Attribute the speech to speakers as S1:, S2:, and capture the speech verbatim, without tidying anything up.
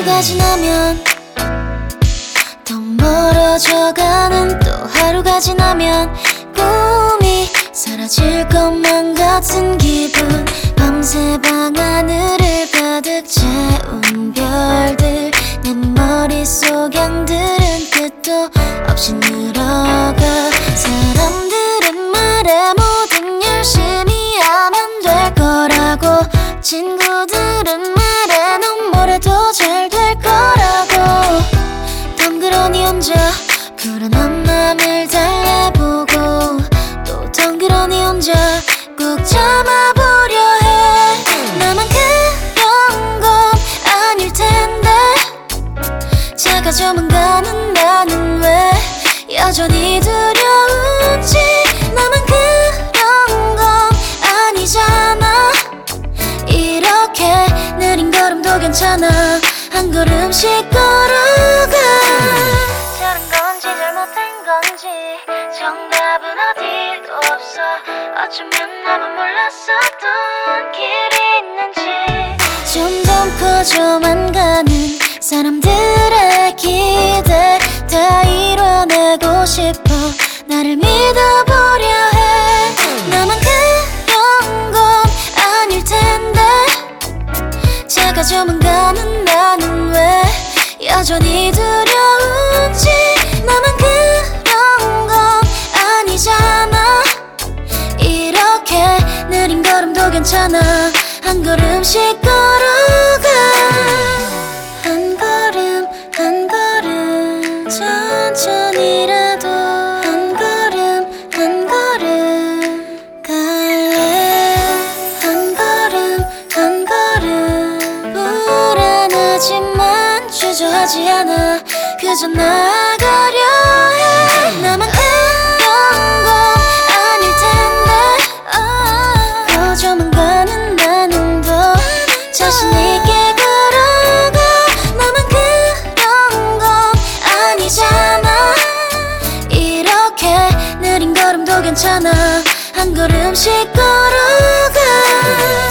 S1: 하루가 지나면 더 멀어져가는 또 하루가 지나면 꿈이 사라질 것만 같은 기분. 밤새 밤하늘을 가득 채운 별들, 내 머릿속 양들은 끝도 없이 늘어가. 사람들의 말에 뭐든 열심히 하면 될 거라고, 친구들은 말해 넌 뭐래도 잘 될 거라고. 덩그러니 혼자 불안한 맘을 달래보고 또 덩그러니 혼자 꾹 참아보려 해. 나만 그런 건 아닐 텐데 작아져만 가는 나는 왜 여전히 두려운지. 나만 그런 건 아니잖아. 이렇게 느린 걸음도 괜찮아. 한 걸음씩 걸어가. 잘한 건지 잘못한 건지 정답은 어디도 없어. 어쩌면 나만 몰랐었던 길이 있는지. 점점 커져만 가는 사람들의 기대 다 이뤄내고 싶어. 나를 믿어보려 해. 나만 그런 건 아닐 텐데 작아져만 가는 나는 왜 여전히 두려운지. 나만 그런 건 아니잖아. 이렇게 느린 걸음도 괜찮아. 한 걸음씩 걸어가. 한 걸음 한 걸음 천천히라도 한 걸음 한 걸음 갈래. 한 걸음 한 걸음 불안하지만 주저하지 않아. 그저 나가려 해. 나만 그런 건 아닐 텐데 커져만 가는 나는 더 자신 있게 걸어가. 나만 그런 건 아니잖아. 이렇게 느린 걸음도 괜찮아. 한 걸음씩 걸어가.